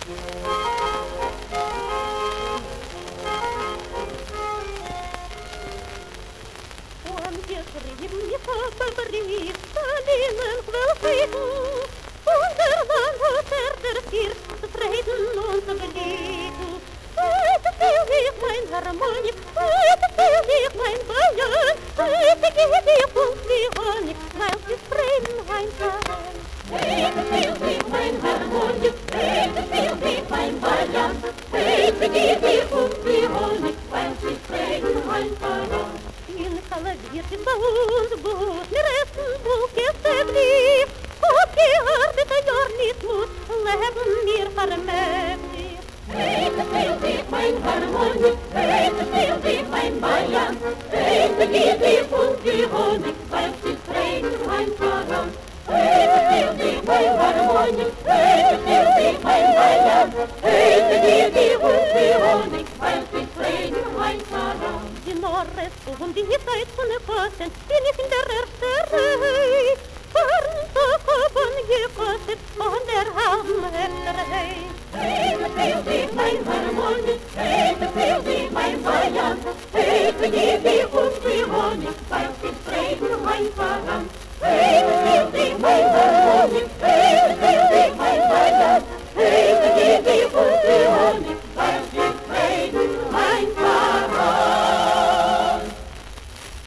Harmonie, heute fehlt ich mein Bayern, heute geht ich wie Honig, weil sie Frieden heimfahren. Heute fehlt ich mein Harmonie, heute fehlt ich mein Bayern, heute geht ich wie Honig, weil sie Frieden heimfahren. In холодит баун, бут, не рестен буке стебли, копки арбита ярнит мут, лeben mir vermehrt. Heute fehlt ich mein Harmonie, heute fehlt ich mein Bayern, heute geht ich wie Honig, weil sie Frieden heimfahren. Heute fehlt ich mein Harmonie, heute fehlt ich mein Bayern, heute geht ich